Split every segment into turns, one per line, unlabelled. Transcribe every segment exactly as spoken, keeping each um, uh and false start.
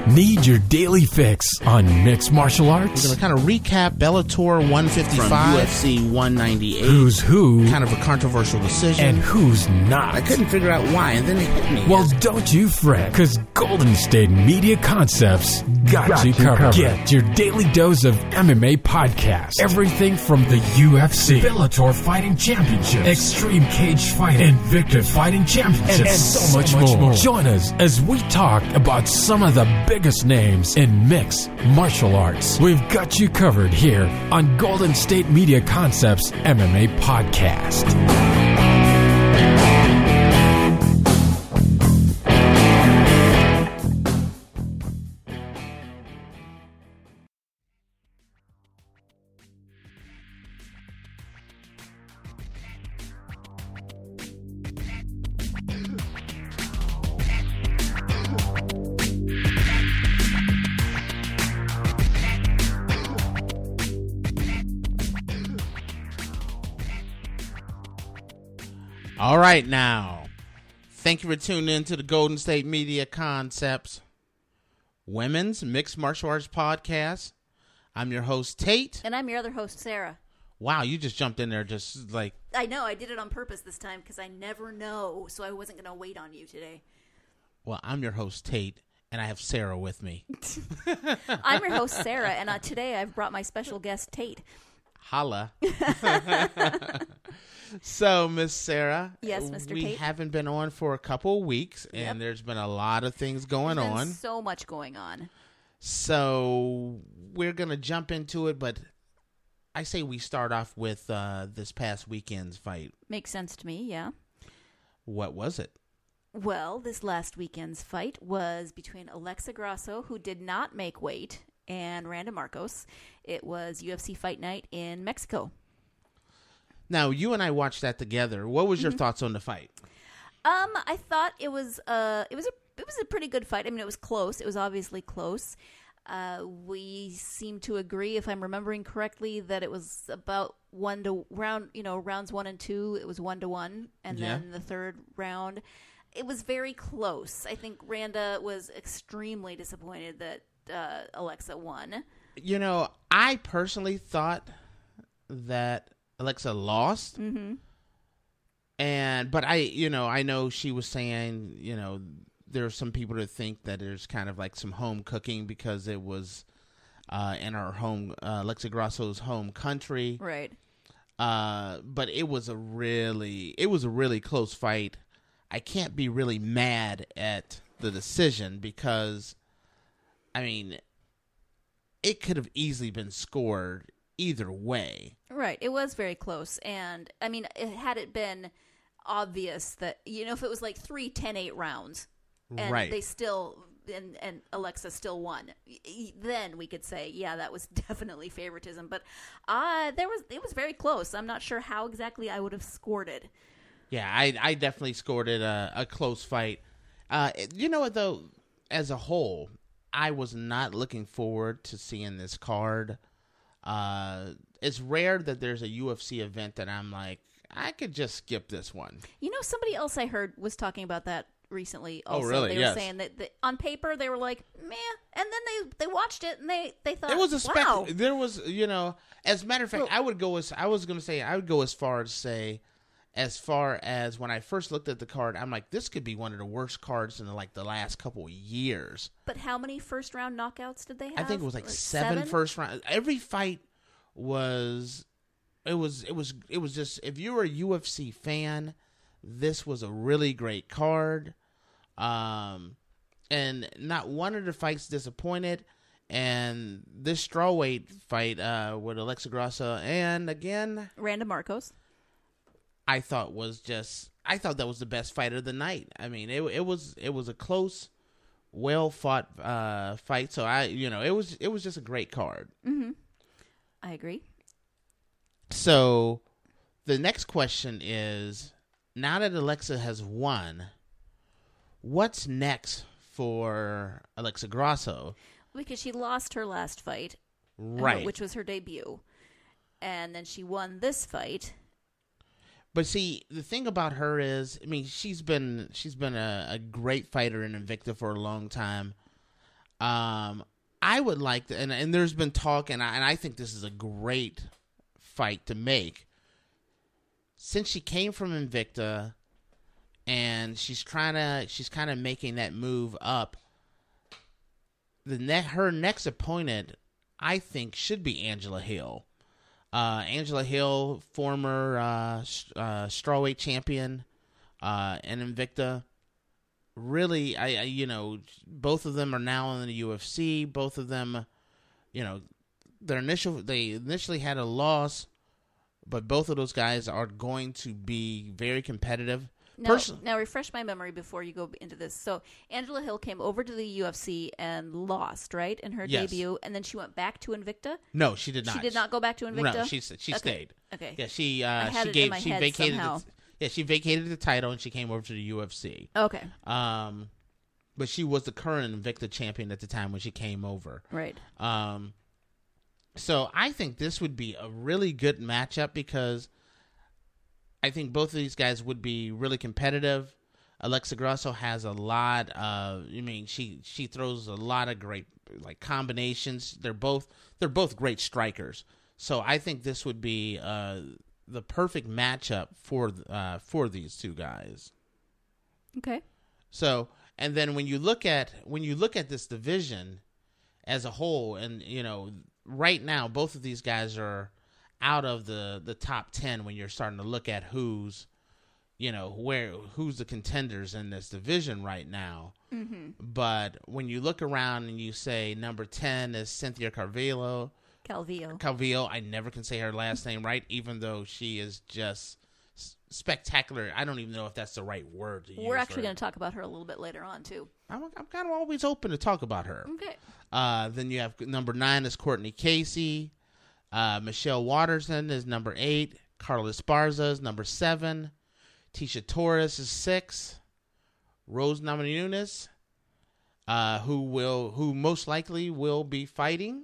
Need your daily fix on mixed martial arts?
We're going to kind of recap Bellator one fifty-five from U F C one ninety-eight.
Who's who?
Kind of a controversial decision.
And who's not?
I couldn't figure out why, and then it hit me.
Well, don't you fret, because Golden State Media Concepts got, got you covered. covered. Get your daily dose of M M A podcast. Everything from the U F C, Bellator Fighting Championships, Extreme Cage Fighting, Invicta Fighting Championships, and, and so, so much, much more. more. Join us as we talk about some of the biggest names in mixed martial arts. We've got you covered here on Golden State Media Concepts M M A Podcast.
All right, now, thank you for tuning in to the Golden State Media Concepts Women's Mixed Martial Arts Podcast. I'm your host, Tate.
And I'm your other host, Sarah.
Wow, you just jumped in there just like...
I know, I did it on purpose this time because I never know, so I wasn't going to wait on you today.
Well, I'm your host, Tate, and I have Sarah with me.
I'm your host, Sarah, and uh, today I've brought my special guest, Tate.
Holla. So, Miss Sarah.
Yes, Mister
We
Tate.
haven't been on for a couple of weeks, and
Yep.
there's been a lot of things going
There's been
on.
so much going on.
So, we're going to jump into it, but I say we start off with uh, this past weekend's fight.
Makes sense to me, yeah.
What was it?
Well, this last weekend's fight was between Alexa Grasso, who did not make weight, and Randa Marcos. It was U F C Fight Night in Mexico.
Now, you and I watched that together. What was your
Mm-hmm.
thoughts on the fight?
Um, I thought it was uh it was a it was a pretty good fight. I mean, it was close. It was obviously close. Uh, we seem to agree, if I'm remembering correctly, that it was about one to round. You know, rounds one and two, it was one to one, and
Yeah.
then the third round, it was very close. I think Randa was extremely disappointed that uh, Alexa won.
You know, I personally thought that Alexa lost.
Mm-hmm.
And, but I, you know, I know she was saying, you know, there are some people that think that there's kind of like some home cooking because it was uh, in our home, uh, Alexa Grasso's home country.
Right.
Uh, but it was a really, it was a really close fight. I can't be really mad at the decision because, I mean, it could have easily been scored either way.
Right. It was very close. And, I mean, it, had it been obvious that, you know, if it was like three ten eight rounds and
Right.
they still, and, and Alexa still won, then we could say, yeah, that was definitely favoritism. But uh, there was it was very close. I'm not sure how exactly I would have scored it.
Yeah, I, I definitely scored it a, a close fight. Uh, you know what, though? As a whole, I was not looking forward to seeing this card. Uh, it's rare that there's a U F C event that I'm like, I could just skip this one.
You know, somebody else I heard was talking about that recently also.
Oh, really?
They were
Yes.
saying that, that on paper they were like, meh, and then they, they watched it and they, they thought,
It was a spec.
wow.
There was, you know, as a matter of fact,
Well-
I would go as, I was going to say, I would go as far as say, as far as when I first looked at the card, I'm like, this could be one of the worst cards in the, like the last couple of years.
But how many first round knockouts did they have?
I think it was like, seven,
seven
first round. Every fight was, it was, it was, it was just, if you were a U F C fan, this was a really great card. Um, and not one of the fights disappointed. And this strawweight fight, uh, with Alexa Grasso and again,
Randa Marcos.
I thought was just, I thought that was the best fight of the night. I mean, it it was, it was a close, well fought, uh, fight. So I, you know, it was, it was just a great card.
Mm-hmm. I agree.
So the next question is, now that Alexa has won, what's next for Alexa Grasso?
Because she lost her last fight,
Right.
uh, which was her debut, and then she won this fight.
But see, the thing about her is, I mean, she's been she's been a, a great fighter in Invicta for a long time. Um, I would like to, and, and there's been talk, and I, and I think this is a great fight to make. Since she came from Invicta, and she's trying to, she's kind of making that move up. The ne- her next opponent, I think, should be Angela Hill. Uh, Angela Hill, former uh, uh, strawweight champion, uh, and Invicta. Really, I, I you know, both of them are now in the U F C. Both of them, you know, their initial they initially had a loss. But both of those guys are going to be very competitive.
Now,
Person-
now, refresh my memory before you go into this. So, Angela Hill came over to the U F C and lost, right, in her
Yes.
debut, and then she went back to Invicta.
No, she did not.
She did not go back to Invicta.
No, she she
Okay.
stayed.
Okay.
Yeah, she
I
uh,
had
she
it in
gave
my
she
head
vacated.
somehow.
The, yeah, she vacated the title and she came over to the U F C.
Okay.
Um, but she was the current Invicta champion at the time when she came over.
Right.
Um, so I think this would be a really good matchup because I think both of these guys would be really competitive. Alexa Grasso has a lot of, I mean, she she throws a lot of great like combinations. They're both they're both great strikers. So I think this would be uh, the perfect matchup for uh, for these two guys.
Okay.
So, and then when you look at when you look at this division as a whole, and you know, right now both of these guys are out of the, the top ten when you're starting to look at who's, you know, where who's the contenders in this division right now.
Mm-hmm.
But when you look around and you say number ten is Cynthia Calvillo.
Calvillo.
Calvillo, I never can say her last name right, even though she is just spectacular. I don't even know if that's the right word to use.
We're actually going to talk about her a little bit later on, too.
I'm, I'm kind of always open to talk about her.
Okay.
Uh, then you have number nine is Courtney Casey. Uh, Michelle Waterson is number eight. Carla Esparza is number seven. Tisha Torres is six. Rose Namajunas, uh, who will, who most likely will be fighting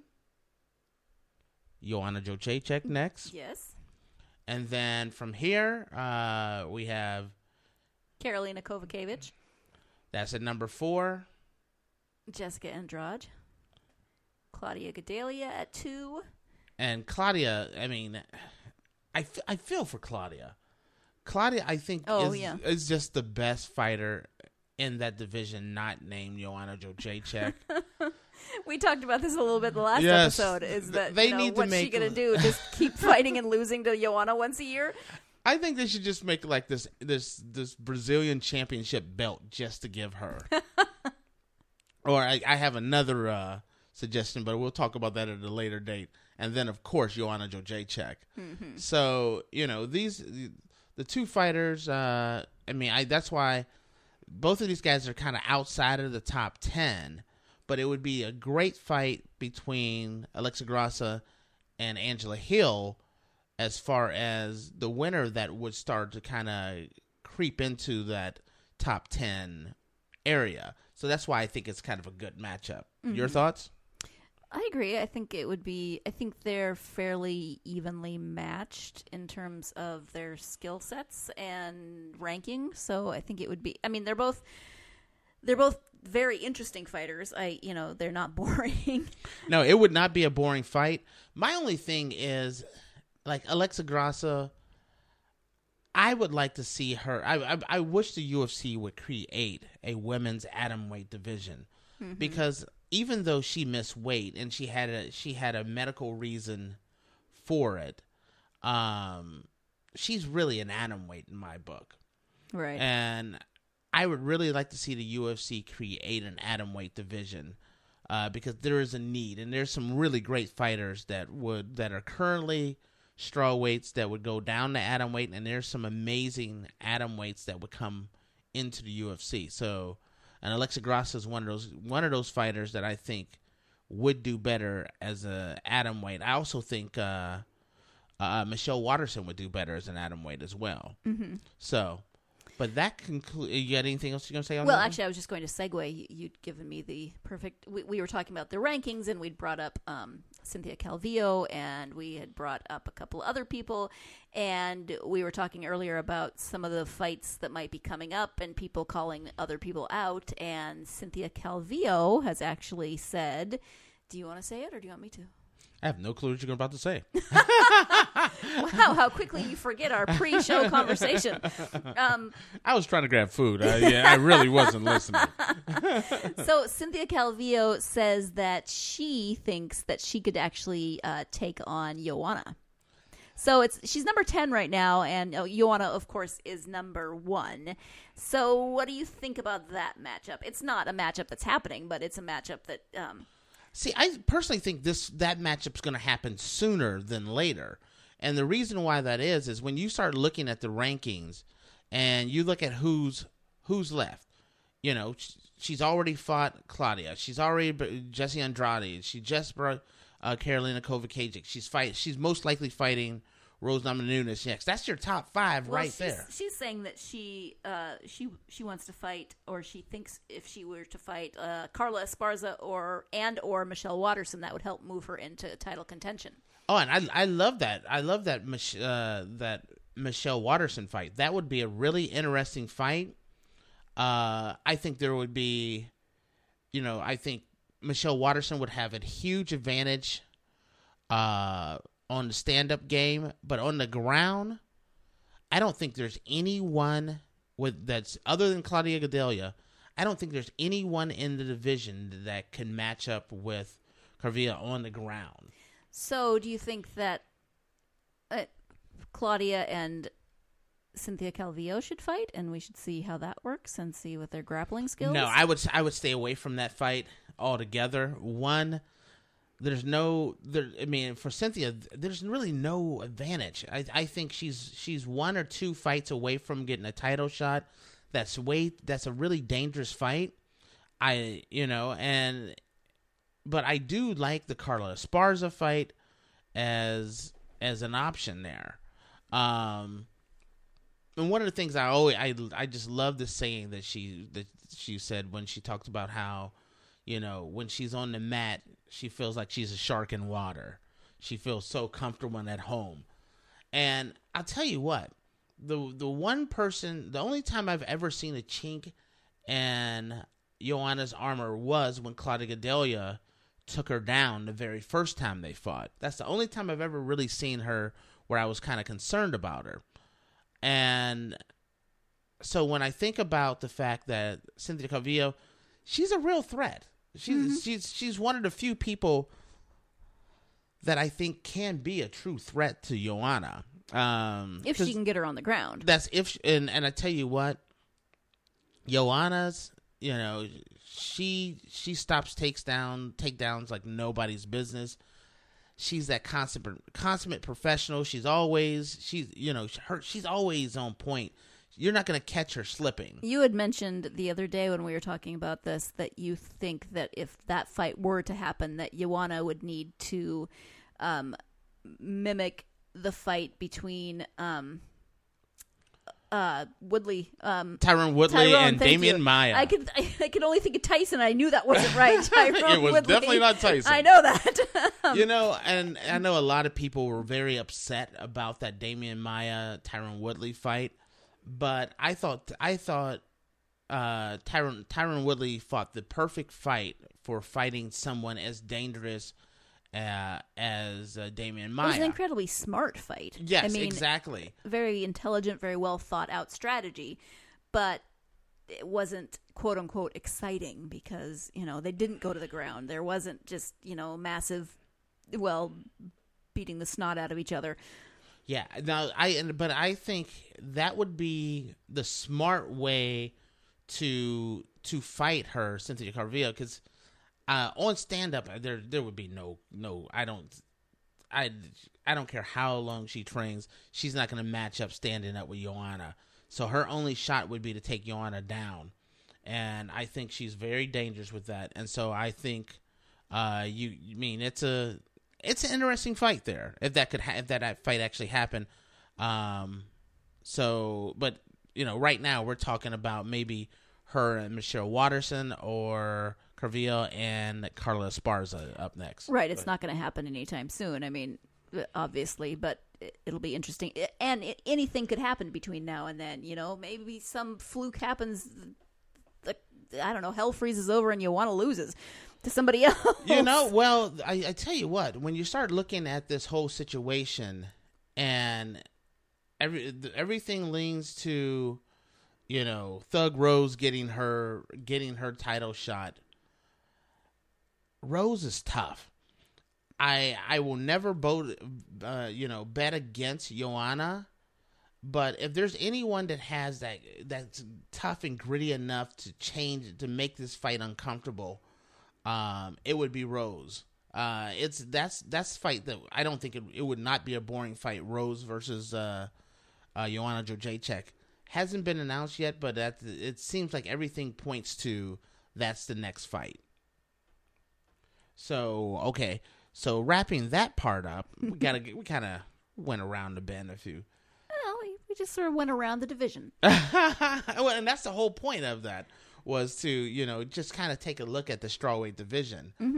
Joanna Jędrzejczyk next.
Yes.
And then from here, uh, we have
Karolina Kovacevic.
That's at number four.
Jessica Andrade. Claudia Gadelha at two.
And Claudia, I mean, I, f- I feel for Claudia. Claudia, I think,
oh,
is,
yeah.
is just the best fighter in that division, not named Joanna Jędrzejczyk.
We talked about this a little bit the last
Yes.
episode. Is that
They
you know,
need to
what's she
make-
going to do? Just keep fighting and losing to Joanna once a year?
I think they should just make like this this this Brazilian championship belt just to give her. Or I, I have another uh, suggestion, but we'll talk about that at a later date. And then, of course, Joanna Jędrzejczyk.
Mm-hmm.
So, you know, these the two fighters, uh, I mean, I that's why both of these guys are kind of outside of the top ten. But it would be a great fight between Alexa Grasso and Angela Hill as far as the winner that would start to kind of creep into that top ten area. So that's why I think it's kind of a good matchup. Mm-hmm. Your thoughts?
I agree. I think it would be, I think they're fairly evenly matched in terms of their skill sets and ranking. So I think it would be, I mean, they're both, they're both very interesting fighters. I, you know, they're not boring.
No, it would not be a boring fight. My only thing is, like, Alexa Grasso, I would like to see her. I, I I wish the U F C would create a women's atomweight division, mm-hmm. because even though she missed weight and she had a she had a medical reason for it, um, she's really an atomweight in my book,
right?
And I would really like to see the U F C create an atomweight division, uh, because there is a need, and there's some really great fighters that would that are currently strawweights that would go down to atomweight, and there's some amazing atomweights that would come into the U F C. So, and Alexa Grasso is one of those one of those fighters that I think would do better as a atomweight. I also think uh, uh, Michelle Waterson would do better as an atomweight as well.
Mm-hmm.
So, But that concludes. You got anything else you're going to say on
well,
that? Well,
actually, I was just going to segue. You- You'd given me the perfect. We, we were talking about the rankings, and we'd brought up um, Cynthia Calvillo, and we had brought up a couple other people, and we were talking earlier about some of the fights that might be coming up, and people calling other people out. And Cynthia Calvillo has actually said, "Do you want to say it, or do you want me to?"
I have no clue what you're about to say.
Wow, how quickly you forget our pre-show conversation. Um,
I was trying to grab food. I, yeah, I really wasn't listening.
so Cynthia Calvillo says that she thinks that she could actually uh, take on Joanna. So it's she's number ten right now, and uh, Joanna, of course, is number one. So what do you think about that matchup? It's not a matchup that's happening, but it's a matchup that... Um,
See, I personally think this that matchup's going to happen sooner than later. And the reason why that is is when you start looking at the rankings and you look at who's who's left. You know, she's already fought Claudia. She's already Jesse Andrade. She just brought uh, Karolina Kovacic. She's fight. She's most likely fighting Rose Namajunas next. That's your top five
well,
right
she's,
there.
She's saying that she uh, she she wants to fight, or she thinks if she were to fight uh, Carla Esparza or and or Michelle Waterson, that would help move her into title contention.
Oh, and I I love that. I love that Mich- uh, that Michelle Waterson fight. That would be a really interesting fight. Uh, I think there would be, you know, I think Michelle Waterson would have a huge advantage uh, on the stand-up game, but on the ground, I don't think there's anyone with that's other than Claudia Gadelha. I don't think there's anyone in the division that can match up with Calvillo on the ground.
So, do you think that uh, Claudia and Cynthia Calvillo should fight, and we should see how that works and see what their grappling skills?
No, I would I would stay away from that fight altogether. One, there's no there. I mean, for Cynthia, there's really no advantage. I I think she's she's one or two fights away from getting a title shot. That's way that's a really dangerous fight. I you know and. But I do like the Carla Esparza fight as as an option there. Um, and one of the things I always I I just love the saying that she that she said when she talked about how, you know, when she's on the mat, she feels like she's a shark in water. She feels so comfortable and at home. And I'll tell you what, the the one person, the only time I've ever seen a chink in Joanna's armor was when Claudia Gadelha took her down the very first time they fought. That's the only time I've ever really seen her where I was kind of concerned about her. And so when I think about the fact that Cynthia Calvillo, she's a real threat. She's mm-hmm. she's she's one of the few people that I think can be a true threat to Joanna. Um,
if she can get her on the ground.
That's if she, and and I tell you what, Joanna's, you know, she she stops takes down takedowns like nobody's business. She's that consummate consummate professional. She's always she's you know her she's always on point. You're not going to catch her slipping.
You had mentioned the other day when we were talking about this that you think that if that fight were to happen, that Joanna would need to um, mimic the fight between um, uh, Woodley, um,
Tyron Woodley,
Tyrone,
and Damian
you.
Maya.
I could I, I could only think of Tyson. I knew that wasn't right. Tyrone
it was
Woodley.
definitely not Tyson.
I know that.
You know, and I know a lot of people were very upset about that Damian Maya Tyron Woodley fight, but I thought I thought uh, Tyron Tyron Woodley fought the perfect fight for fighting someone as dangerous uh, as uh, Damian Maya.
It was an incredibly smart fight.
Yes,
I mean,
exactly.
Very intelligent, very well thought out strategy, but it wasn't quote unquote exciting because, you know, they didn't go to the ground. There wasn't just, you know, massive, well, beating the snot out of each other.
Yeah. Now I but I think that would be the smart way to to fight her, Cynthia Calvillo, because Uh, on stand-up, there there would be no no. I don't, I I don't care how long she trains. She's not going to match up standing up with Joanna. So her only shot would be to take Joanna down, and I think she's very dangerous with that. And so I think, uh, you, you mean it's a it's an interesting fight there if that could ha- if that fight actually happened. Um, so but you know, right now we're talking about maybe her and Michelle Watterson or Carvillo and Carla Esparza up next.
Right. It's
but.
not going to happen anytime soon. I mean, obviously, but it'll be interesting. And it, anything could happen between now and then. You know, maybe some fluke happens. The, I don't know. Hell freezes over and Joanna loses to somebody else.
You know, well, I, I tell you what, when you start looking at this whole situation and every everything leans to, you know, Thug Rose getting her getting her title shot. Rose is tough. I I will never vote, uh, you know, bet against Joanna, but if there's anyone that has that that's tough and gritty enough to change to make this fight uncomfortable, um, it would be Rose. Uh, it's that's that's fight that I don't think it, it would not be a boring fight. Rose versus uh, uh, Joanna Jędrzejczyk hasn't been announced yet, but that it seems like everything points to that's the next fight. So okay, so wrapping that part up, we gotta we kind of went around the bend a few.
Well, we just sort of went around the division.
Well, and that's the whole point of that was to you know just kind of take a look at the strawweight division.
Mm-hmm.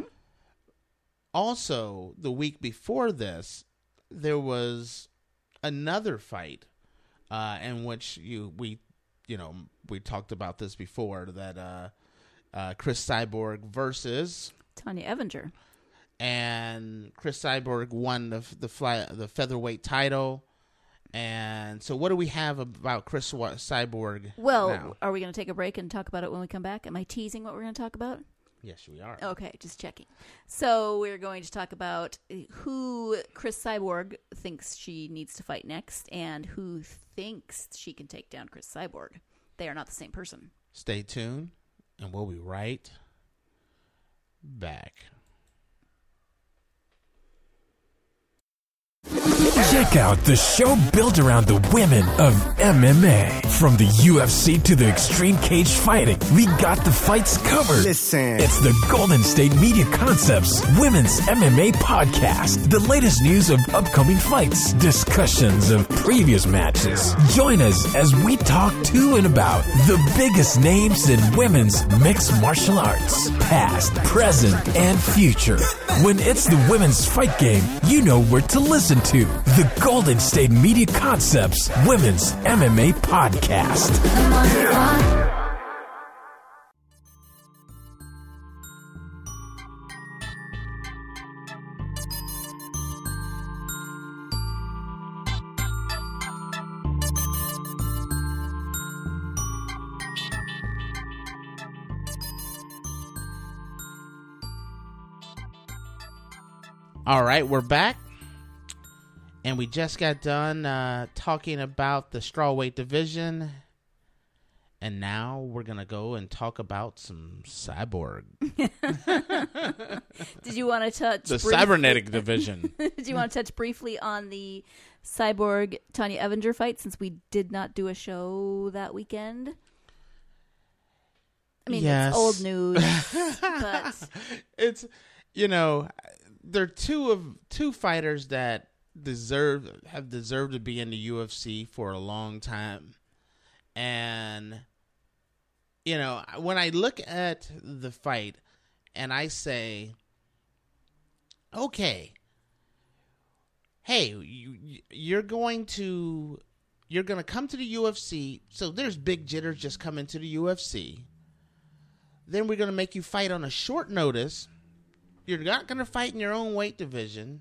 Also, the week before this, there was another fight uh, in which you we you know we talked about this before that uh, uh, Chris Cyborg versus
Tanya Evinger,
and Chris Cyborg won the the fly the featherweight title. And so, what do we have about Chris Cyborg?
Well,
now?
Are we going to take a break and talk about it when we come back? Am I teasing what we're going to talk about?
Yes, we are.
Okay, just checking. So we're going to talk about who Chris Cyborg thinks she needs to fight next, and who thinks she can take down Chris Cyborg. They are not the same person.
Stay tuned, and we'll be right back.
Check out the show built around the women of M M A. From the U F C to the Extreme Cage Fighting, we got the fights covered.
Listen.
It's the Golden State Media Concepts Women's M M A Podcast. The latest news of upcoming fights, discussions of previous matches. Join us as we talk to and about the biggest names in women's mixed martial arts, past, present, and future. When it's the women's fight game, you know where to listen to. The Golden State Media Concepts Women's M M A Podcast.
All right, we're back. And we just got done uh, talking about the strawweight division. And now we're going to go and talk about some Cyborg.
Did you want to touch
the
briefly-
cybernetic division?
Did you want to touch briefly on the Cyborg Tanya Evinger fight, since we did not do a show that weekend? I mean,
Yes.
it's old news, but
It's, you know, they're two of two fighters that deserve have deserved to be in the U F C for a long time. And you know, when I look at the fight and I say, okay, hey, you, you're going to you're going to come to the U F C, so there's big jitters just coming to the U F C. Then we're going to make you fight on a short notice. You're not going to fight in your own weight division.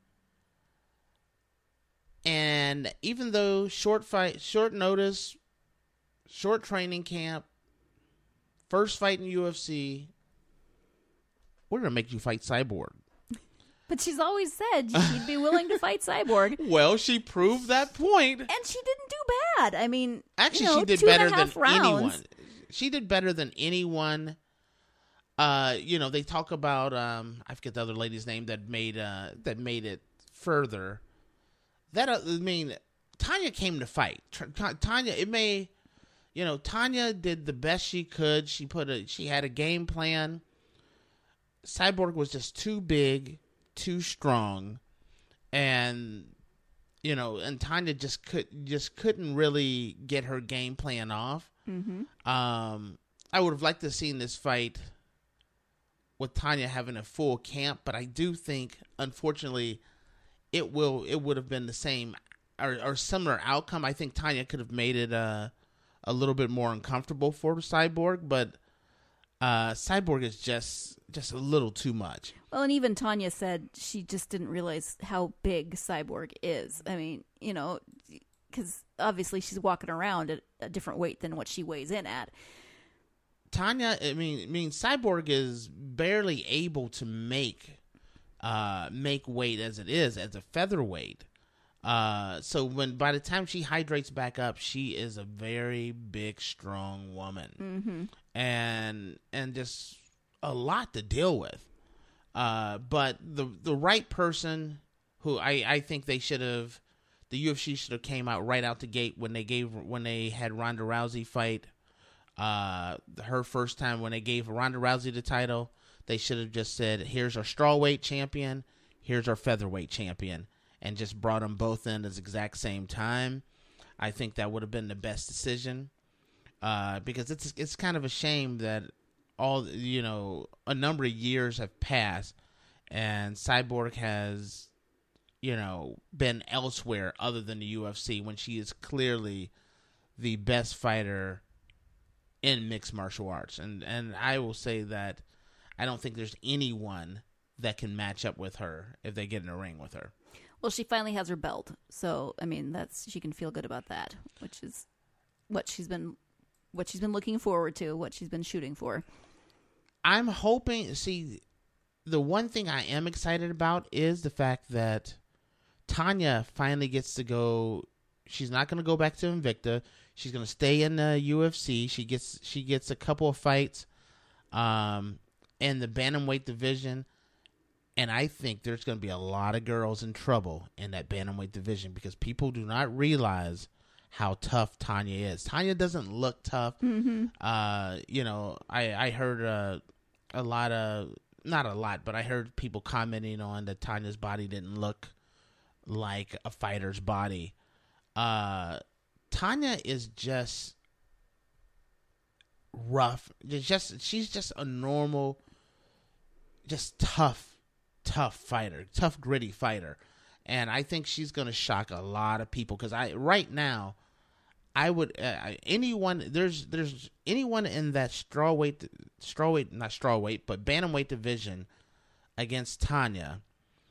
And even though short fight, short notice, short training camp, first fight in U F C, we're going to make you fight Cyborg.
but she's always said she'd be willing to fight Cyborg,
Well, she proved that point.
and she didn't do bad. I mean,
Actually,
you know,
she did
two and a
better than
half rounds.
anyone. She did better than anyone. Uh, you know, they talk about um, I forget the other lady's name that made uh, that made it further. That uh, I mean, Tanya came to fight. T- Tanya, it may, you know, Tanya did the best she could. She put a, she had a game plan. Cyborg was just too big, too strong, and you know, and Tanya just could just couldn't really get her game plan off.
Mm-hmm.
Um, I would have liked to have seen this fight with Tanya having a full camp, but I do think, unfortunately, it will it would have been the same or, or similar outcome. I think Tanya could have made it uh, a little bit more uncomfortable for Cyborg, but uh, Cyborg is just just a little too much.
Well, and even Tanya said she just didn't realize how big Cyborg is. I mean, you know, because obviously she's walking around at a different weight than what she weighs in at.
Tanya, I mean, I mean, Cyborg is barely able to make uh, make weight as it is as a featherweight. Uh, so when by the time she hydrates back up, she is a very big, strong woman,
Mm-hmm.
and and just a lot to deal with. Uh, but the the right person, who I, I think they should have, the U F C should have came out right out the gate when they gave when they had Ronda Rousey fight. Uh, her first time when they gave Ronda Rousey the title, they should have just said, "Here's our strawweight champion, here's our featherweight champion," and just brought them both in at the exact same time. I think that would have been the best decision, uh, because it's it's kind of a shame that all you know a number of years have passed, and Cyborg has, you know, been elsewhere other than the U F C when she is clearly the best fighter in mixed martial arts. And and I will say that I don't think there's anyone that can match up with her if they get in a ring with her.
Well, she finally has her belt, so I mean, that's she can feel good about that, which is what she's been what she's been looking forward to, what she's been shooting for.
I'm hoping, see, the one thing I am excited about is the fact that Tanya finally gets to go. She's not going to go back to Invicta. She's going to stay in the U F C. She gets she gets a couple of fights um, in the bantamweight division, and I think there's going to be a lot of girls in trouble in that bantamweight division because people do not realize how tough Tanya is. Tanya doesn't look tough.
Mm-hmm.
Uh, you know, I I heard uh, a lot of not a lot, but I heard people commenting on that Tanya's body didn't look like a fighter's body. Uh, Tanya is just rough. It's just she's just a normal, just tough, tough fighter, tough, gritty fighter, and I think she's gonna shock a lot of people because I right now, I would uh, anyone there's there's anyone in that strawweight, strawweight not strawweight but bantamweight division against Tanya.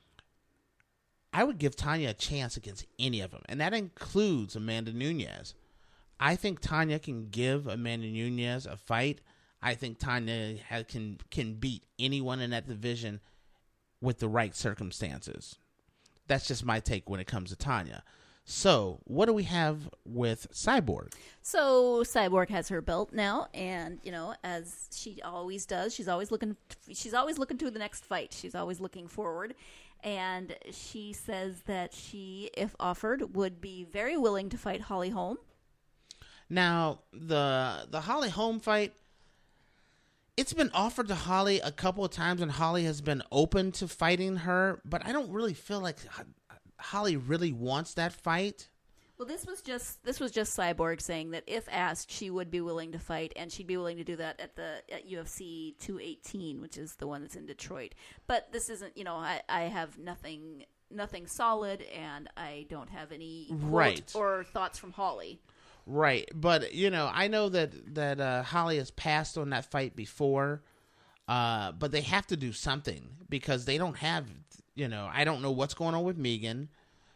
I would give Tanya a chance against any of them, and that includes Amanda Nunes. I think Tanya can give Amanda Nunes a fight. I think Tanya has, can can beat anyone in that division with the right circumstances. That's just my take when it comes to Tanya. So, what do we have with Cyborg?
So Cyborg has her belt now, and you know, as she always does, she's always looking. She's always looking to the next fight. She's always looking forward. And she says that she, if offered, would be very willing to fight Holly Holm.
Now, the the Holly Holm fight, it's been offered to Holly a couple of times, and Holly has been open to fighting her, but I don't really feel like Holly really wants that fight.
Well, this was just this was just Cyborg saying that if asked, she would be willing to fight, and she'd be willing to do that at the at U F C two eighteen, which is the one that's in Detroit. But this isn't, you know, I, I have nothing nothing solid, and I don't have any quote
right
or thoughts from Holly.
Right, but you know, I know that that uh, Holly has passed on that fight before, uh, but they have to do something because they don't have, you know, I don't know what's going on with Megan,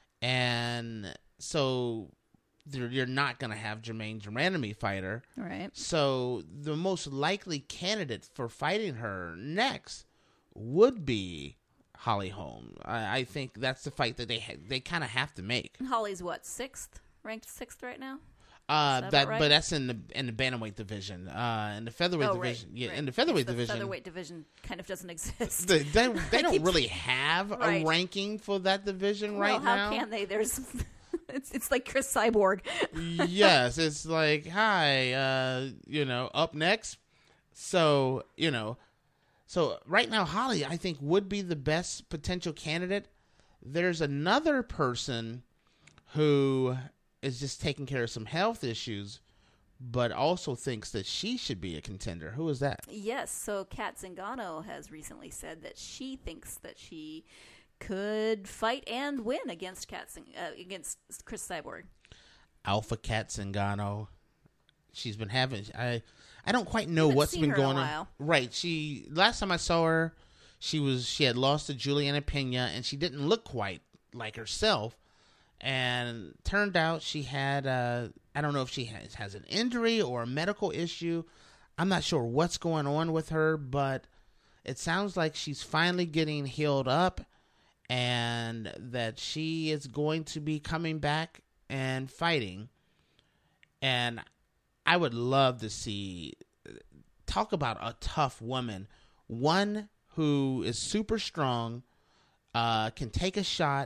and so you're not going to have Jermaine Geronimi fight her.
Right.
So the most likely candidate for fighting her next would be Holly Holm. I, I think that's the fight that they ha- they kind of have to make.
Holly's what, sixth? Ranked sixth right now?
Uh,
that
that,
right?
but that's in the in the bantamweight division. Uh, in the featherweight
Oh,
division,
right,
yeah,
right.
in the featherweight
the
division,
featherweight division kind of doesn't exist.
they they, they don't
keep-
really have
Right.
a ranking for that division
Well,
right
how
now.
can they? There's, it's it's like Chris Cyborg.
Yes, it's like, hi, uh, you know, up next. So, you know, so right now, Holly, I think, would be the best potential candidate. There's another person who is just taking care of some health issues, but also thinks that she should be a contender. Who is that?
Yes, so Kat Zingano has recently said that she thinks that she could fight and win against Kat Zing- uh, against Chris Cyborg.
Alpha Kat Zingano. She's been having. I I don't quite know
Haven't
what's
seen
been
her in a
going on.
while.
Right. She last time I saw her, she was she had lost to Juliana Pena, and she didn't look quite like herself. And turned out she had. Uh, I don't know if she has has an injury or a medical issue. I'm not sure what's going on with her, but it sounds like she's finally getting healed up, and that she is going to be coming back and fighting. And I would love to see, talk about a tough woman, one who is super strong, uh, can take a shot.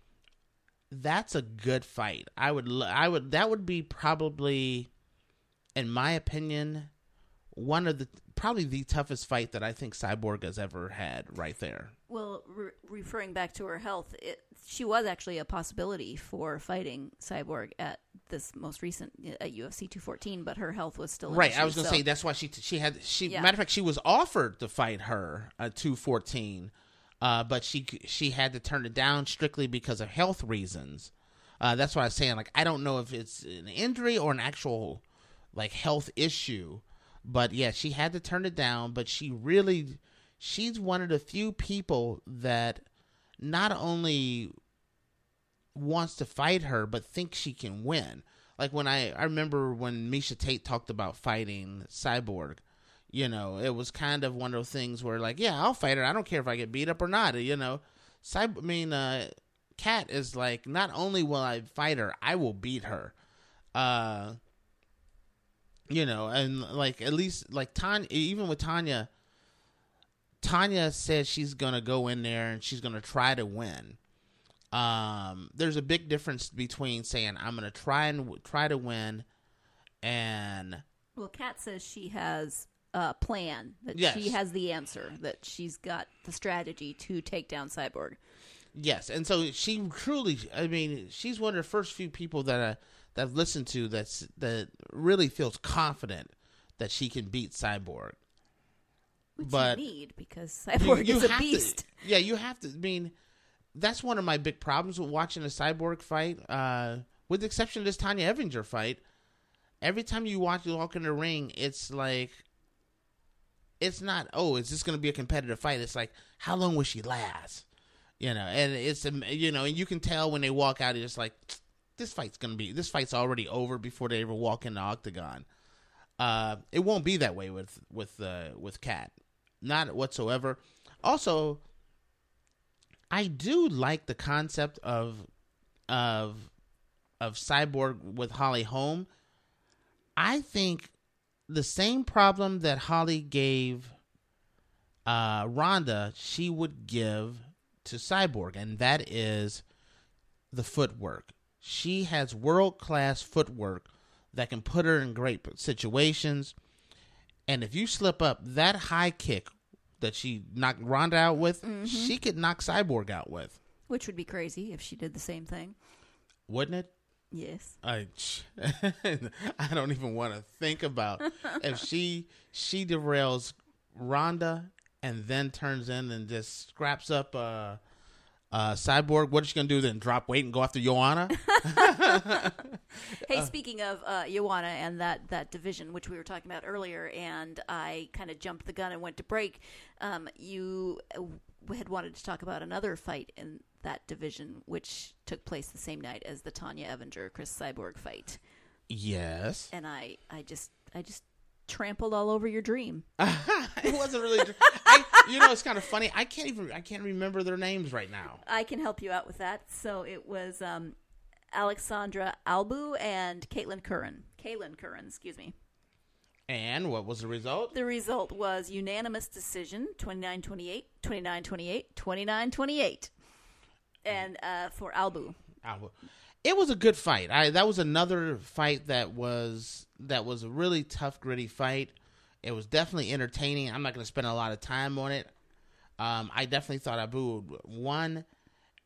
That's a good fight. I would, I would, that would be probably, in my opinion, one of the, probably the toughest fight that I think Cyborg has ever had right there.
Well, re- referring back to her health, it, she was actually a possibility for fighting Cyborg at this most recent at U F C two fourteen, but her health was still an
right.
issue,
I was going to
so.
say that's why she she had she.
Yeah.
Matter of fact, she was offered to fight her at two fourteen, uh, but she she had to turn it down strictly because of health reasons. Uh, that's why I was saying, like, I don't know if it's an injury or an actual like health issue, but yeah, she had to turn it down. But she really, she's one of the few people that not only wants to fight her, but thinks she can win. Like when I, I remember when Miesha Tate talked about fighting Cyborg, you know, it was kind of one of those things where like, yeah, I'll fight her. I don't care if I get beat up or not. You know, Cyborg, I mean, uh, Kat is like, not only will I fight her, I will beat her. Uh, you know, and like, at least like Tanya, even with Tanya, Tanya said she's going to go in there and she's going to try to win. Um, there's a big difference between saying I'm going to try and w- try to win and
Well, Kat says she has a plan, that
Yes.
she has the answer, that she's got the strategy to take down Cyborg.
yes, and so she truly, I mean, she's one of the first few people that I, that I've listened to that's that really feels confident that she can beat Cyborg.
Which
But
you need, because Cyborg is a
have
beast.
To, yeah, you have to. I mean, that's one of my big problems with watching a Cyborg fight. Uh, with the exception of this Tanya Evinger fight, every time you watch you walk in the ring, it's like, it's not, oh, is this going to be a competitive fight? It's like, how long will she last? You know, and it's, you know, and you can tell when they walk out, it's like, this fight's going to be, this fight's already over before they ever walk in the octagon. Uh, it won't be that way with, with, uh, with Kat. Not whatsoever. Also, I do like the concept of of of Cyborg with Holly Holm. I think the same problem that Holly gave uh, Ronda, she would give to Cyborg, and that is the footwork. She has world-class footwork that can put her in great situations. And if you slip up, that high kick that she knocked Ronda out with, mm-hmm. she could knock Cyborg out with.
Which would be crazy if she did the same thing.
Wouldn't it?
Yes.
I, I don't even want to think about if she she derails Ronda and then turns in and just scraps up uh, uh, Cyborg. What is she going to do then? Drop weight and go after Joanna?
Hey, uh, speaking of uh, Joanna and that, that division, which we were talking about earlier, and I kind of jumped the gun and went to break, um, you had wanted to talk about another fight in that division, which took place the same night as the Tanya Evinger Chris Cyborg fight.
Yes.
And I, I just, I just trampled all over your dream.
It wasn't really. I, you know, it's kind of funny. I can't even. I can't remember their names right now.
I can help you out with that. So it was um, Alexandra Albu and Caitlin Curran. Caitlin Curran, excuse me.
And what was the result?
The result was unanimous decision, twenty-nine twenty-eight, twenty-nine twenty-eight, twenty-nine twenty-eight. And uh, for Albu.
Albu. It was a good fight. I that was another fight that was that was a really tough, gritty fight. It was definitely entertaining. I'm not going to spend a lot of time on it. Um, I definitely thought Albu won.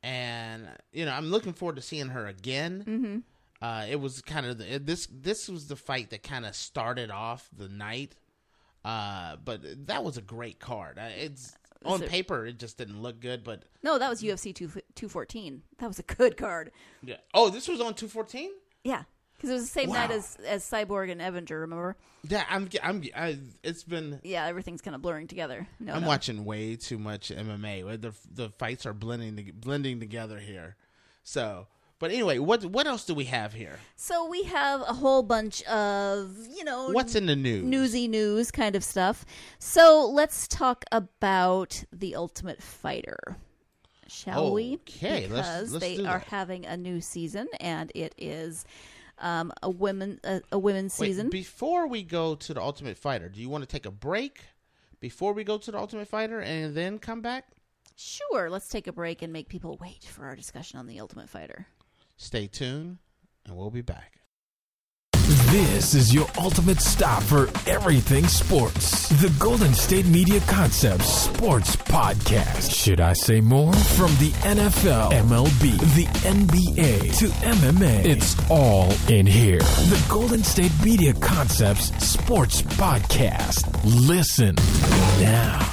and you know I'm looking forward to seeing her again.
Mm-hmm.
Uh, it was kind of the, this. This was the fight that kind of started off the night, uh, but that was a great card. Uh, it's on
it,
paper, it just didn't look good, but
no, that was U F C two fourteen. That was a good card.
Yeah. Oh, this was on two fourteen.
Yeah, because it was the same
Wow.
night as as Cyborg and Evander. Remember?
Yeah, I'm. I'm. I, it's been.
Yeah, everything's kind of blurring together. No,
I'm
no.
watching way too much M M A. Where the the fights are blending blending together here. So, but anyway, what what else do we have here?
So we have a whole bunch of, you know,
What's in the news?
Newsy news kind of stuff. So let's talk about The Ultimate Fighter. Shall we?
Okay, let's-
Because
let's
they
do
are
that.
having a new season, and it is um, a women a, a women's
Wait,
season.
before we go to the Ultimate Fighter, do you want to take a break before we go to the Ultimate Fighter and then come back?
Sure, let's take a break and make people wait for our discussion on The Ultimate Fighter.
Stay tuned, and we'll be back.
This is your ultimate stop for everything sports. The Golden State Media Concepts Sports Podcast. Should I say more? From the N F L, M L B, the N B A, to M M A, it's all in here. The Golden State Media Concepts Sports Podcast. Listen now.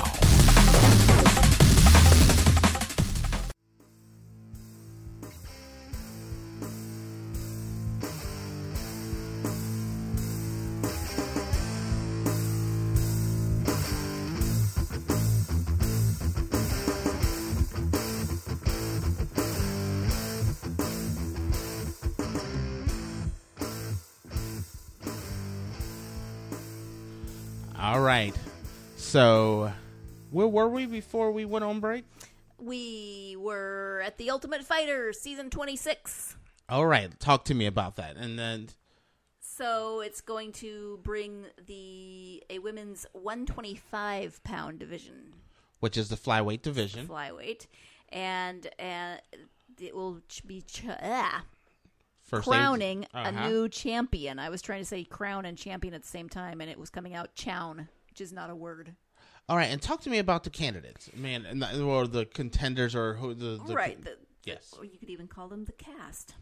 All right. So, where were we before we went on break?
We were at The Ultimate Fighter, season twenty-six.
All right. Talk to me about that. And then,
So it's going to bring the a women's one twenty-five pound division,
which is the flyweight division.
flyweight, and and it will ch- be ch- ah,
First
crowning
age- uh-huh.
a new champion. I was trying to say crown and champion at the same time, and it was coming out chown, which is not a word.
All right. And talk to me about the candidates, man, and the, or the contenders, or who the, the
right. The,
yes.
Or you could even call them the cast.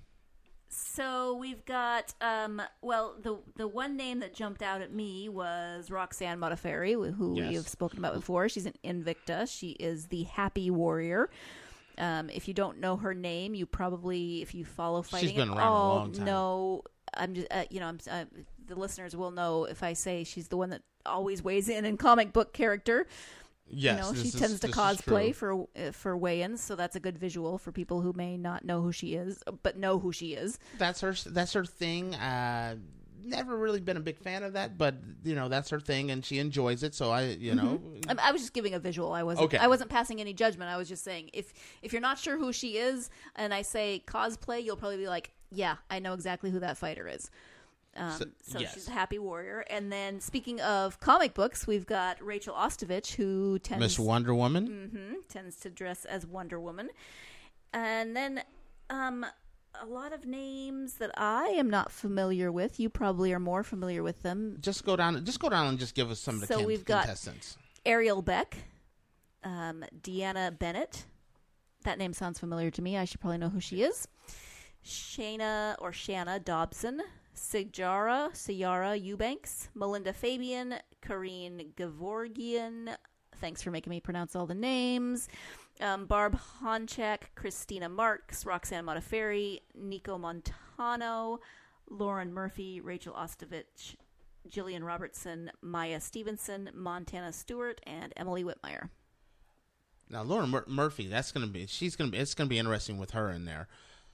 So we've got, um, well, the the one name that jumped out at me was Roxanne Modafferi, who
Yes.
we have spoken about before. She's an Invicta. She is the Happy Warrior. Um, if you don't know her name, you probably, if you follow fighting,
been
at
around a
all,
long time.
know. I'm just, uh, you know, I'm, uh, the listeners will know if I say she's the one that always weighs in in comic book character.
Yes.
You know,
this
she
is-
tends to
this is
cosplay
true.
for uh, for weigh-ins, so that's a good visual for people who may not know who she is, but know who she is.
That's her. That's her thing. Uh, never really been a big fan of that, but you know that's her thing, and she enjoys it. So I, you know,
I, I was just giving a visual. I wasn't.
Okay.
I wasn't passing any judgment. I was just saying if if you're not sure who she is, and I say cosplay, you'll probably be like, yeah, I know exactly who that fighter is. Um,
So-
so
yes.
she's a Happy Warrior. And then speaking of comic books, we've got Rachel Ostovich, who tends
Miss Wonder Woman.
Mhm, tends to dress as Wonder Woman. And then um, a lot of names that I am not familiar with. You probably are more familiar with them.
Just go down. Just go down and just give us some of the
So
con-
we've got-
contestants.
Ariel Beck, um, Deanna Bennett. That name sounds familiar to me. I should probably know who she is. Shayna or Shanna Dobson, Sijara, Ciara Eubanks, Melinda Fabian, Karine Gavorgian. Thanks for making me pronounce all the names. Um, Barb Honchak, Christina Marks, Roxanne Modafferi, Nico Montano, Lauren Murphy, Rachel Ostovich, Jillian Robertson, Maya Stevenson, Montana Stewart, and Emily Whitmire.
Now, Lauren Mur- Murphy. That's gonna be. She's gonna be. It's gonna be interesting with her in there.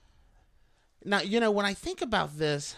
Now, you know, when I think about this,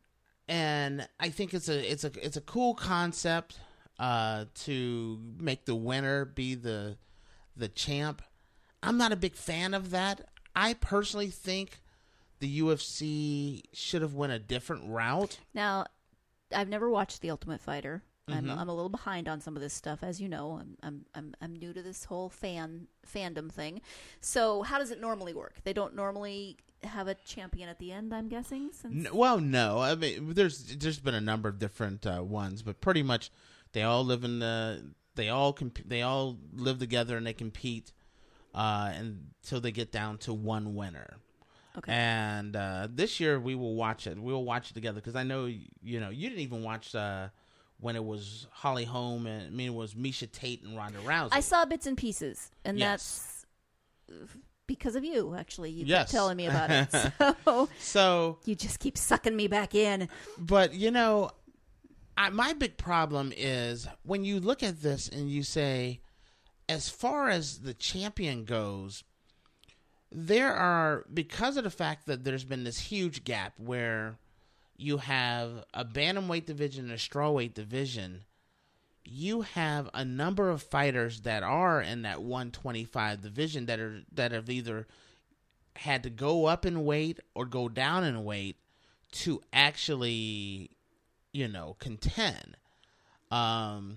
and I think it's a it's a it's a cool concept uh, to make the winner be the the champ. I'm not a big fan of that. I personally think the U F C should have went a different route.
Now, I've never watched The Ultimate Fighter. I'm
Mhm.
I'm a little behind on some of this stuff, as you know. I'm I'm I'm I'm new to this whole fan fandom thing. So, how does it normally work? They don't normally have a champion at the end, I'm guessing. Since
N- well, no. I mean, there's there's been a number of different uh, ones, but pretty much they all live in the they all comp- they all live together and they compete. uh, until they get down to one winner.
Okay.
And uh, this year we will watch it. We will watch it together because I know you know you didn't even watch uh, when it was Holly Holm and I mean it was Misha Tate and Ronda Rousey.
I saw bits and pieces, and
Yes.
that's because of you. Actually, you
Yes.
kept telling me about it, so
So,
you just keep sucking me back in.
but you know, I, my big problem is when you look at this and you say, as far as the champion goes, there are, because of the fact that there's been this huge gap where you have a bantamweight division and a strawweight division, you have a number of fighters that are in that one twenty-five division that are that have either had to go up in weight or go down in weight to actually, you know, contend. Um,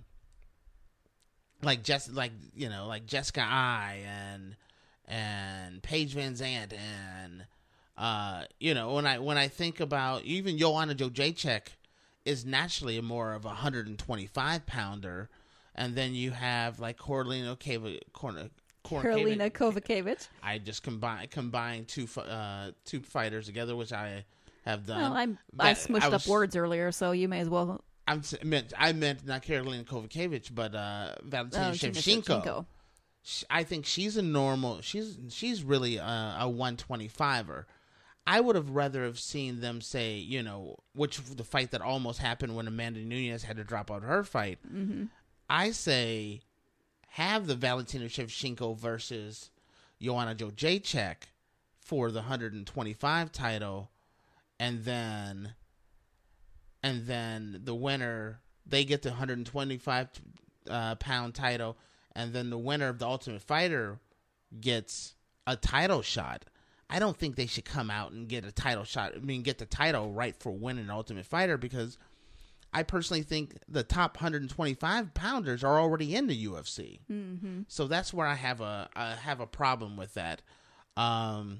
like just like you know, like Jessica Ai and and Paige Van Zandt and uh, you know, when I when I think about even Joanna Jędrzejczyk is naturally more of a one twenty-five pounder, and then you have like Karolina Kowalkiewicz.
Karolina Kowalkiewicz.
I just combine combined two uh, two fighters together, which I have done.
Well, I'm, I
That-
smushed
I was-
up words earlier, so you may as well.
I'm s- meant I meant not Karolina Kowalkiewicz, but uh, Valentina
Oh, Gina
Shevchenko.
Shevchenko.
Sh- I think she's a normal. She's she's really a, a one twenty-fiver. I would have rather have seen them say, you know, which the fight that almost happened when Amanda Nunes had to drop out her fight.
Mm-hmm.
I say have the Valentina Shevchenko versus Joanna Jędrzejczyk for the one twenty-five title, and then and then the winner, they get the one twenty-five uh, pound title, and then the winner of the Ultimate Fighter gets a title shot. I don't think they should come out and get a title shot. I mean, get the title right for winning Ultimate Fighter, because I personally think the top one twenty-five pounders are already in the U F C.
Mm-hmm.
So that's where I have a I have a problem with that. Um.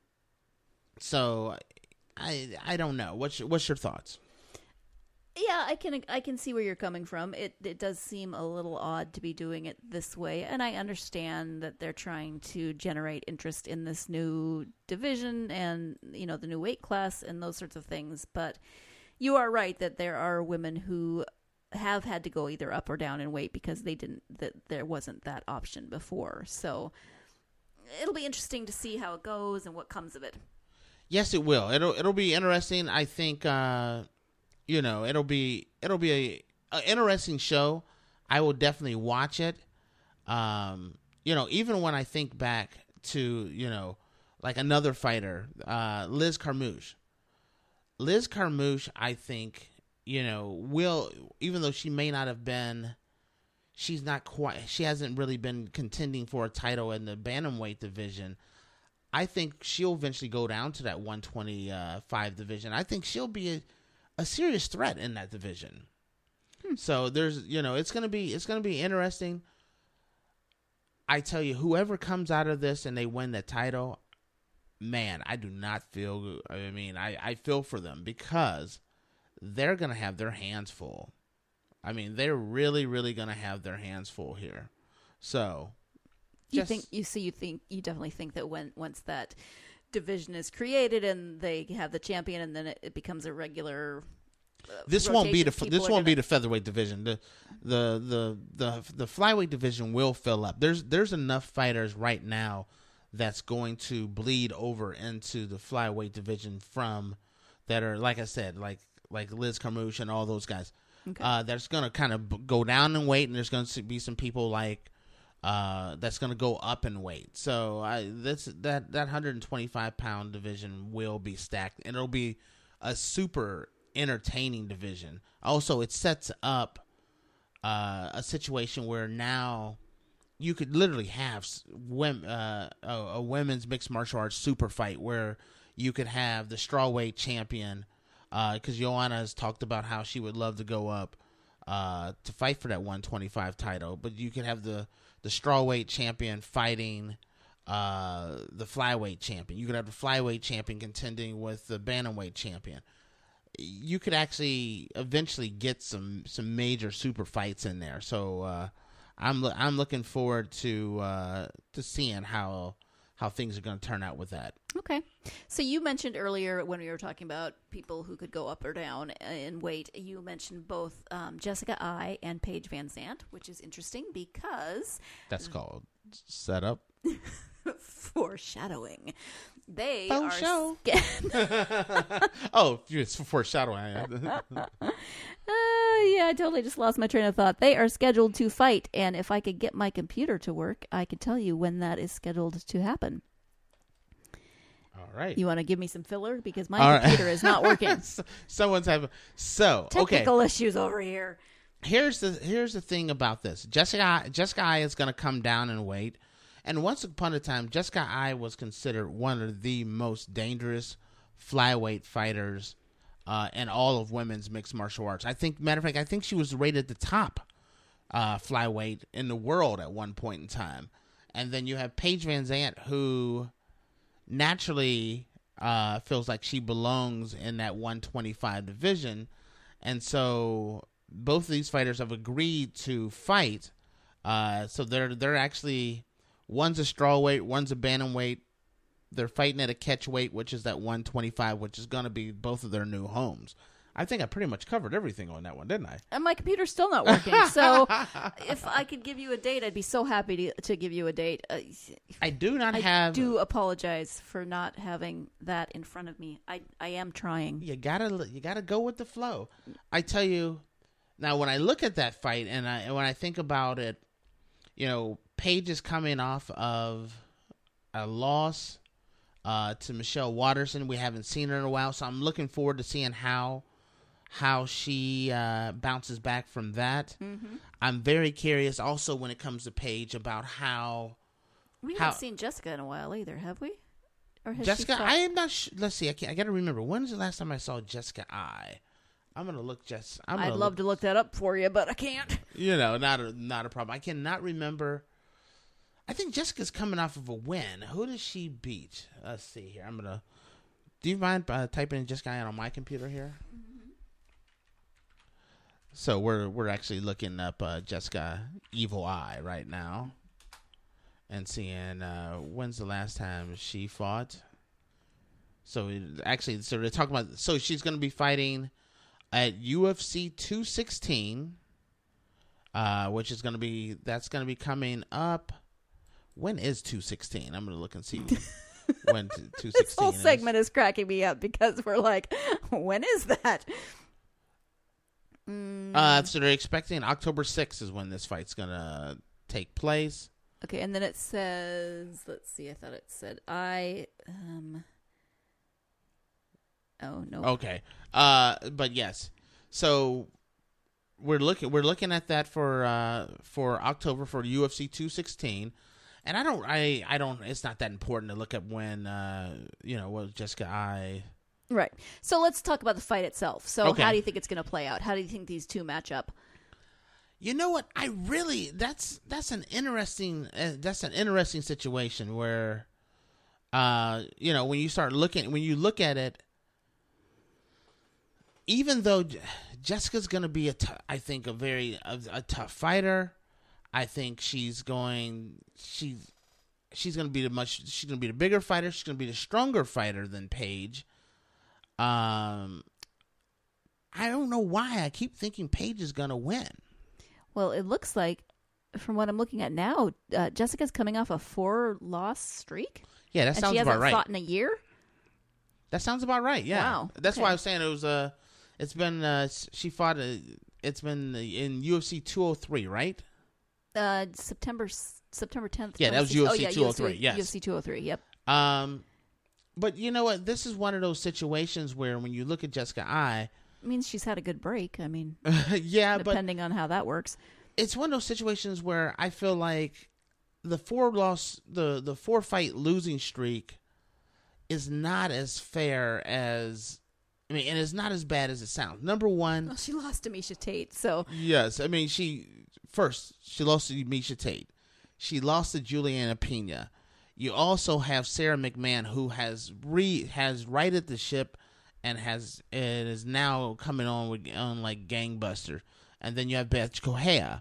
So I I don't know. What's your, what's your thoughts?
Yeah, I can I can see where you're coming from. It it does seem a little odd to be doing it this way, and I understand that they're trying to generate interest in this new division and, you know, the new weight class and those sorts of things. But you are right that there are women who have had to go either up or down in weight because they didn't that there wasn't that option before. So it'll be interesting to see how it goes and what comes of it.
Yes, it will. It'll it'll be interesting. I think. Uh, You know, it'll be it'll be a, a interesting show. I will definitely watch it. Um, you know, even when I think back to, you know, like another fighter, uh, Liz Carmouche. Liz Carmouche, I think, you know, will, even though she may not have been, she's not quite, she hasn't really been contending for a title in the bantamweight division. I think she'll eventually go down to that one twenty-five division. I think she'll be a a serious threat in that division. Hmm. So there's, you know, it's going to be, it's going to be interesting. I tell you, whoever comes out of this and they win the title, man, I do not feel, I mean, I, I feel for them because they're going to have their hands full. I mean, they're really, really going to have their hands full here. So
You
just,
think you see you think you definitely think that when once that division is created and they have the champion and then it, it becomes a regular uh,
this won't be the
rotation,
this
people are
won't be
gonna-
the featherweight division. The the the the the flyweight division will fill up. There's there's enough fighters right now that's going to bleed over into the flyweight division from that are, like I said, like like Liz Carmouche and all those guys.
Okay.
Uh, that's going to kind of b- go down in weight, and there's going to be some people like uh, that's going to go up in weight. So I this that that one twenty-five pound division will be stacked, and it'll be a super entertaining division. Also, it sets up uh, a situation where now you could literally have women, uh, a, a women's mixed martial arts super fight where you could have the strawweight champion, because uh, Joanna has talked about how she would love to go up uh, to fight for that one twenty-five title, but you could have the, the strawweight champion fighting uh, the flyweight champion. You could have the flyweight champion contending with the bantamweight champion. You could actually eventually get some, some major super fights in there. So uh, I'm lo- I'm looking forward to uh, to seeing how how things are going to turn out with that.
Okay. So you mentioned earlier when we were talking about people who could go up or down in weight, you mentioned both um, Jessica Ai and Paige Van Zandt, which is interesting because...
That's called setup.
Foreshadowing. They
Faux
are...
show.
Sca-
Oh, it's foreshadowing.
uh, yeah, I totally just lost my train of thought. They are scheduled to fight, and if I could get my computer to work, I could tell you when that is scheduled to happen.
All right.
You want to give me some filler? Because my
All
computer
right.
is not working.
Someone's having... So, okay.
Technical issues over here.
Here's the here's the thing about this. Jessica Jessica Ai is going to come down in weight. And once upon a time, Jessica Ai was considered one of the most dangerous flyweight fighters uh, in all of women's mixed martial arts. I think, matter of fact, I think she was rated the top uh, flyweight in the world at one point in time. And then you have Paige Van Zandt, who naturally uh, feels like she belongs in that one twenty-five division. And so both of these fighters have agreed to fight. Uh, so they're they're actually... One's a strawweight, one's a bantamweight. They're fighting at a catch weight, which is that one twenty-five, which is going to be both of their new homes. I think I pretty much covered everything on that one, didn't I?
And my computer's still not working. So if I could give you a date, I'd be so happy to, to give you a date. Uh,
I do not
I
have...
do apologize for not having that in front of me. I, I am trying.
You gotta you gotta go with the flow. I tell you, now when I look at that fight and I when I think about it, you know, Paige is coming off of a loss uh, to Michelle Waterson. We haven't seen her in a while, so I'm looking forward to seeing how how she uh, bounces back from that.
Mm-hmm.
I'm very curious also when it comes to Paige about how
We
how,
haven't seen Jessica in a while either, have we? Or has
Jessica.
she fought?
I am not. Sh- let's see. I, can't, I got to remember. When was the last time I saw Jessica Ai? I'm gonna look. Jess. I'm
I'd
gonna
love
look,
to look that up for you, but I can't.
You know, not a not a problem. I cannot remember. I think Jessica's coming off of a win. Who does she beat? Let's see here. I'm gonna. Do you mind uh, typing in Jessica Ai on my computer here? Mm-hmm. So we're we're actually looking up uh, Jessica Evil Eye right now, and seeing uh, when's the last time she fought. So it, actually, so they're talking about. So she's going to be fighting at U F C two sixteen, uh, which is going to be that's going to be coming up. When is two sixteen? I'm going to look and see when two sixteen is.
This whole segment is cracking me up because we're like, when is that? Mm.
Uh, so they're expecting October sixth is when this fight's going to take place.
Okay, and then it says, let's see, I thought it said I, um, oh, no.
Okay. Uh, but yes. So we're looking we're looking at that for uh, for October for U F C two sixteen. And I don't, I, I don't. It's not that important to look at when, uh, you know, what Jessica Ai.
Right. So let's talk about the fight itself. So
Okay.
how do you think it's going to play out? How do you think these two match up?
You know what? I really that's that's an interesting uh, that's an interesting situation where, uh, you know, when you start looking when you look at it, even though J- Jessica's going to be a, t- I think a very a, a tough fighter. I think she's going she's she's going to be the much she's going to be the bigger fighter. She's going to be the stronger fighter than Paige. Um, I don't know why I keep thinking Paige is going to win.
Well, it looks like, from what I'm looking at now, uh, Jessica's coming off a four-loss streak.
Yeah, that
and
sounds
she
about
hasn't
right.
fought in a year.
That sounds about right. Yeah.
Wow.
That's
Okay.
why I was saying it was uh it's been uh she fought a, it's been in U F C two oh three, right?
Uh, September September tenth.
Yeah, that was U F C
oh, yeah,
two oh three, yes.
U F C two oh three. Yep.
Um but you know what? This is one of those situations where when you look at Jessica Ai,
It means she's had a good break. I mean,
yeah, but
depending on how that works.
it's one of those situations where I feel like the four loss the the four fight losing streak is not as fair as I mean, and it's not as bad as it sounds. Number one,
Well, she lost to Miesha Tate, so
yes, I mean she first she lost to Miesha Tate, she lost to Juliana Pena. You also have Sarah McMahon, who has re has righted the ship and has and is now coming on with on like gangbuster, and then you have Beth Correa.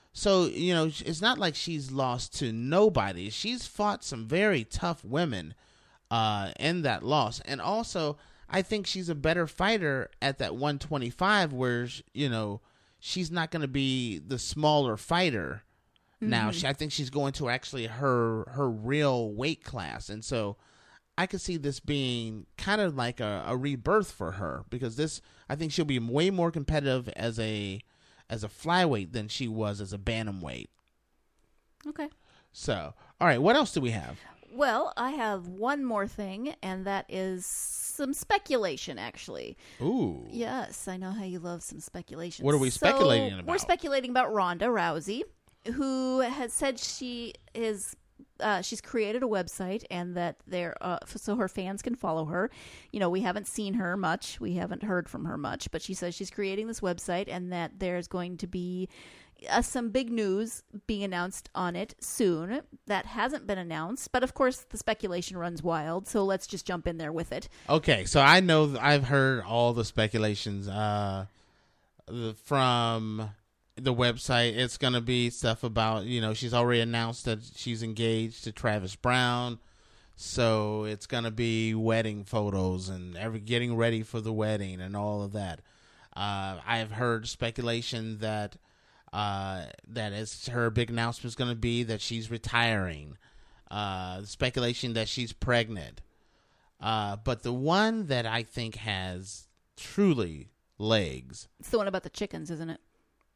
So, you know, it's not like she's lost to nobody. She's fought some very tough women uh, in that loss. And also, I think she's a better fighter at that one twenty-five where, you know, she's not going to be the smaller fighter. Mm-hmm. Now, she, I think she's going to actually her her real weight class. And so I could see this being kind of like a, a rebirth for her, because this, I think she'll be way more competitive as a as a flyweight than she was as a bantamweight.
Okay.
So, all right, what else do we have?
Well, I have one more thing, and that is some speculation, actually.
Ooh.
Yes, I know how you love some speculation.
What are we
so
speculating about?
We're speculating about Ronda Rousey, who has said she is... Uh, she's created a website, and that there, uh, so her fans can follow her. You know, we haven't seen her much, we haven't heard from her much, but she says she's creating this website, and that there's going to be uh, some big news being announced on it soon. That hasn't been announced, but of course the speculation runs wild. So let's just jump in there with it.
Okay, so I know I've heard all the speculations uh, from the website. It's going to be stuff about, you know, she's already announced that she's engaged to Travis Brown. So it's going to be wedding photos and every getting ready for the wedding and all of that. Uh, I've heard speculation that uh, that is her big announcement is going to be that she's retiring. Uh, speculation that she's pregnant. Uh, but the one that I think has truly legs.
It's the one about the chickens, isn't it?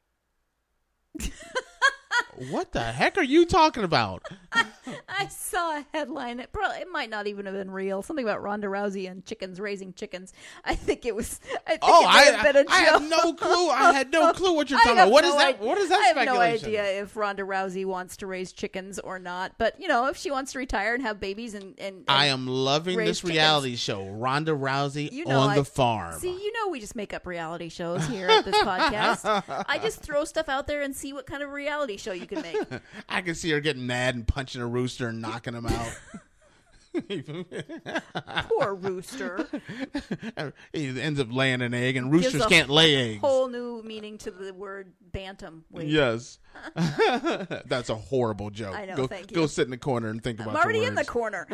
What the heck are you talking about?
I saw a headline. It probably it might not even have been real. Something about Ronda Rousey and chickens raising chickens. I think it was. I think
oh,
it may have
I,
been a
I
joke.
have no clue. I had no clue what you're
I
talking
have
about. What
no
is that?
idea.
What is that
I have
speculation?
no idea if Ronda Rousey wants to raise chickens or not. But you know, if she wants to retire and have babies and, and, and
I am loving
raise
this
chickens.
reality show, Ronda Rousey
You know
on
I-
the farm.
See, you know we just make up reality shows here at this podcast. I just throw stuff out there and see what kind of reality show you can make.
I can see her getting mad and punching a rooster and knocking him out.
Poor rooster.
He ends up laying an egg, and roosters
Gives a
can't lay eggs.
Whole new meaning to the word bantam. Wait.
Yes. That's a horrible joke.
I know,
Go,
thank you.
go sit in the corner and think
I'm
about
already
your
in the
words.
corner.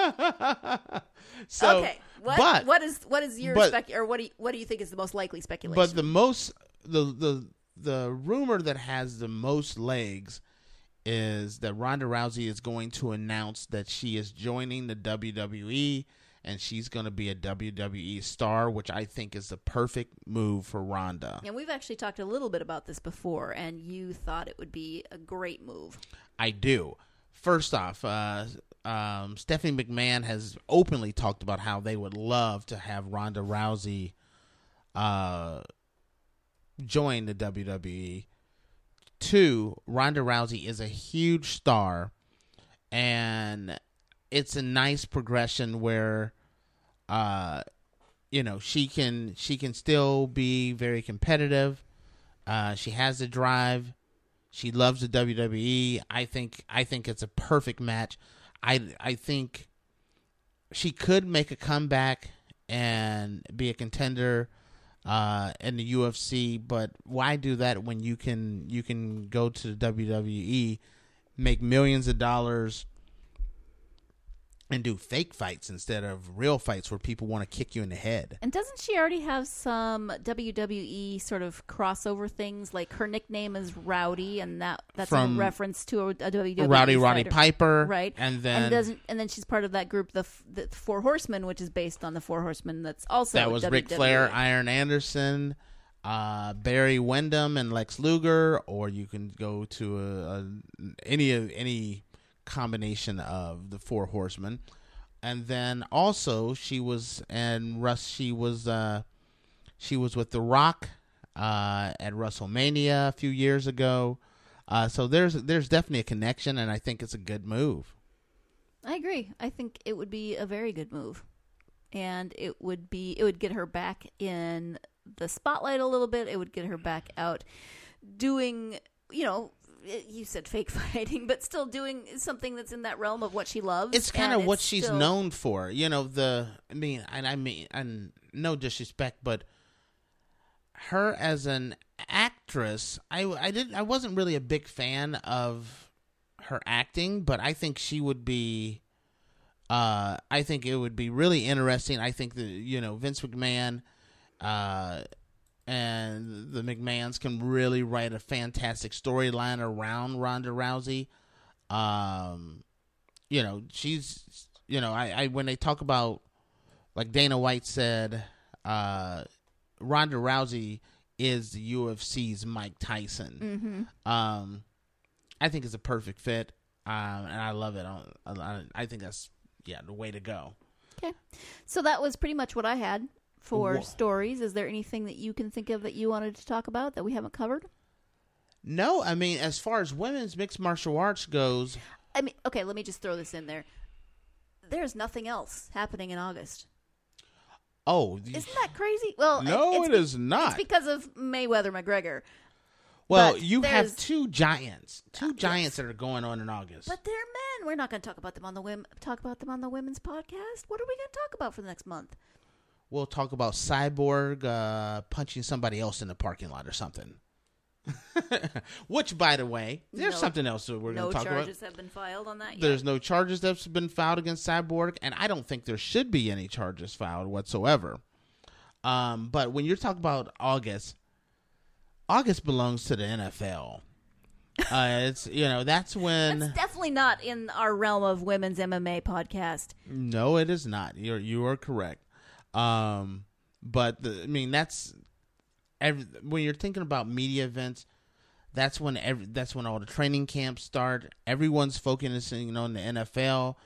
So,
okay. What,
but,
what is what is your
but-
spec or what do you, what do you think is the most likely speculation?
But the most the the the rumor that has the most legs is that Ronda Rousey is going to announce that she is joining the W W E and she's going to be a W W E star, which I think is the perfect move for Ronda.
and we've actually talked a little bit about this before, and you thought it would be a great move.
I do. First off, uh, um, Stephanie McMahon has openly talked about how they would love to have Ronda Rousey uh, join the W W E. Two, Ronda Rousey is a huge star, and it's a nice progression where, uh, you know, she can she can still be very competitive. Uh, she has the drive. She loves the W W E. I think I think it's a perfect match. I I think she could make a comeback and be a contender uh, in the U F C, but why do that when you can you can go to the W W E, make millions of dollars, and do fake fights instead of real fights where people want to kick you in the head?
And doesn't she already have some W W E sort of crossover things? Like her nickname is Rowdy, and that that's
From
a reference to a, a W W E
Rowdy Roddy
fighter.
Piper,
right?
And then
and doesn't and then she's part of that group, the, f- the Four Horsemen, which is based on the Four Horsemen. That's also
that was
W W E.
Ric Flair, Iron Anderson, uh, Barry Windham, and Lex Luger, or you can go to a, a, any of any combination of the Four Horsemen. And then also she was and Russ she was uh, she was with The Rock uh, at WrestleMania a few years ago. Uh, so there's there's definitely a connection, and I think it's a good move.
I agree. I think it would be a very good move, and it would be it would get her back in the spotlight a little bit. It would get her back out doing, you know, you said fake fighting, but still doing something that's in that realm of what she loves.
It's kind
and
of what
it's
she's
still-
known for, you know. The I mean, and I mean, and no disrespect, but her as an actress, I, I didn't I wasn't really a big fan of her acting, but I think she would be. Uh, I think it would be really interesting. I think that you know Vince McMahon, uh, and the McMahons can really write a fantastic storyline around Ronda Rousey. Um, you know she's you know I, I when they talk about, like Dana White said, uh, Ronda Rousey is the U F C's Mike Tyson. Mm-hmm. Um, I think it's a perfect fit, um, and I love it. I, I think that's yeah the way to go.
Okay, so that was pretty much what I had for
Whoa.
stories. Is there anything that you can think of that you wanted to talk about that we haven't covered?
No, I mean, as far as women's mixed martial arts goes,
I mean, okay, let me just throw this in there. There's nothing else happening in August.
Oh,
isn't that crazy? Well,
no,
it,
it is not.
It's because of Mayweather McGregor.
Well,
but
you
there's-
have two giants, two
Uh,
giants
yes.
that are going on in August.
But they're men. We're not going to talk about them on the women. Talk about them on the women's podcast. What are we going to talk about for the next month?
We'll talk about Cyborg uh, punching somebody else in the parking lot or something. Which, by the way, there's
No-
something else that we're
No
going to talk about.
charges have been filed on that yet.
There's no charges that's been filed against Cyborg, and I don't think there should be any charges filed whatsoever. Um, but when you're talking about August, August belongs to the N F L. Uh, it's you know that's when.
That's definitely not in our realm of women's M M A podcast.
No, it is not. You're you are correct. Um, but the, I mean that's every, when you're thinking about media events. That's when every, that's when all the training camps start. Everyone's focusing on the N F L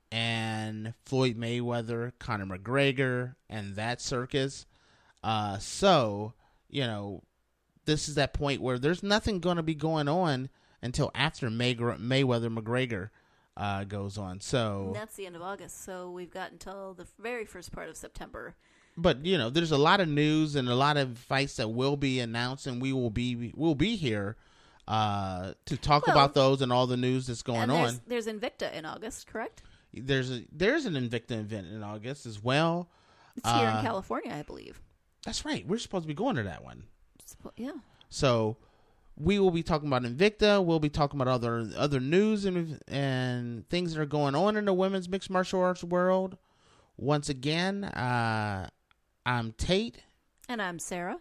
and Floyd Mayweather, Conor McGregor, and that circus. Uh, so you know, this is that point where there's nothing going to be going on until after May, Mayweather McGregor uh, goes on. So
And that's the end of August. So we've got until the very first part of September.
But you know, there's a lot of news and a lot of fights that will be announced, and we will be we'll be here uh, to talk
Well,
about those and all the news that's going
and there's,
on.
there's Invicta in August, correct?
There's a there's an Invicta event in August as well.
It's here
Uh,
in California, I believe.
That's right. We're supposed to be going to that one.
Suppo- Yeah.
So we will be talking about Invicta. We'll be talking about other other news and and things that are going on in the women's mixed martial arts world. Once again, uh, I'm Tate.
And I'm Sarah.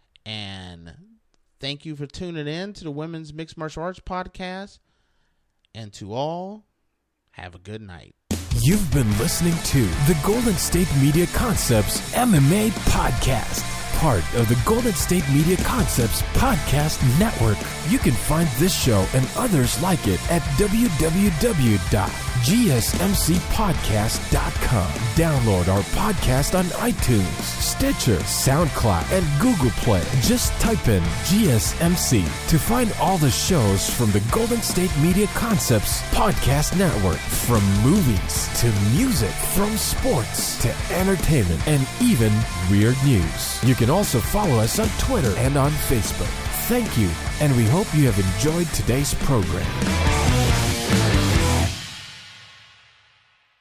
And thank you for tuning in to the Women's Mixed Martial Arts Podcast. And to all, have a good night.
You've been listening to the Golden State Media Concepts M M A Podcast, part of the Golden State Media Concepts Podcast Network. You can find this show and others like it at w w w dot g s m c podcast dot com. Download our podcast on iTunes, Stitcher, SoundCloud, and Google Play. Just type in G S M C to find all the shows from the Golden State Media Concepts Podcast Network. From movies to music, from sports to entertainment, and even weird news. You can also follow us on Twitter and on Facebook. Thank you, and we hope you have enjoyed today's program.